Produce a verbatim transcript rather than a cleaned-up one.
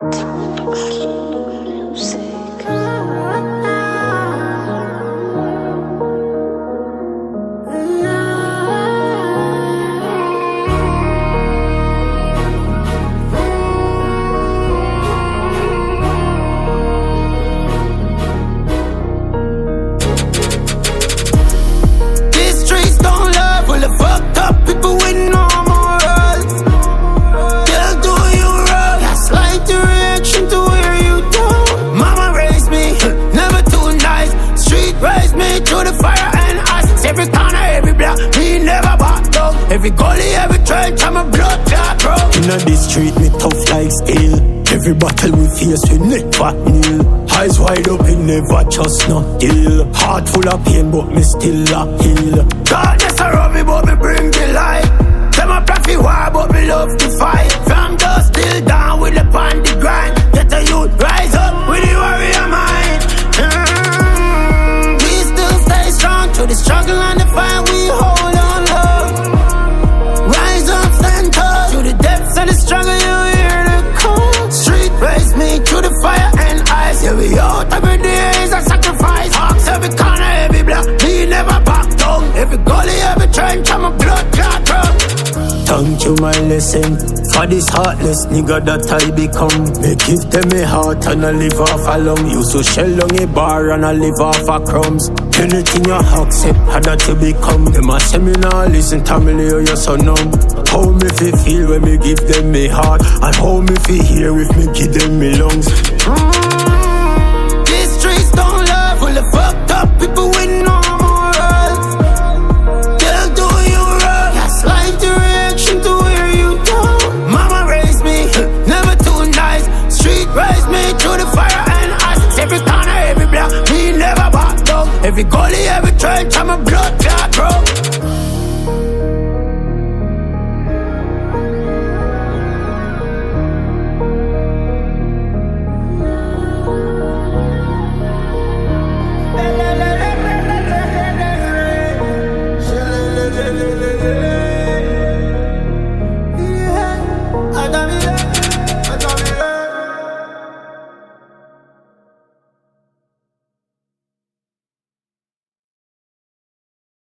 Every gully, every trench, I'm a blood clot, bro. Inna this street, me tough like steel. Every battle we face, we never kneel. Eyes wide open, never trust no deal. Heart full of pain, but me still a heal. Darkness around me, but me bring the light. Tell my prophet war, but me love to fight. From dust till down with the pan the grind. Get a youth, rise up with the warrior mind. Mm, we still stay strong through the struggle and the fight. We hold on, love. Rise up, stand tall. Through the depths of the struggle, you hear the call. Street raise me through the fire and ice. Yeah, we out every day is a sacrifice. Hawks every corner, every block. We never back down. Every gully, every trench, I'm a blood clot, bro. Thank you, my lesson. For this heartless nigga that I become. Me give them a heart and I live off a lung. Used to shell on a bar and I live off a crumbs. Anything you accept, had that you become. Them a seminar, listen to me, or you're so numb. How me fi feel when me give them me heart, and how me fi hear if me give them me lungs. Mm, these streets don't love, full of fucked up people with no morals. They'll do you wrong, gaslight the reaction to where you don't. Mama raised me, never too nice. Street raised me through the fire and ice. Every corner, every block, we never back down. Every gully, every trench, I'm a blood.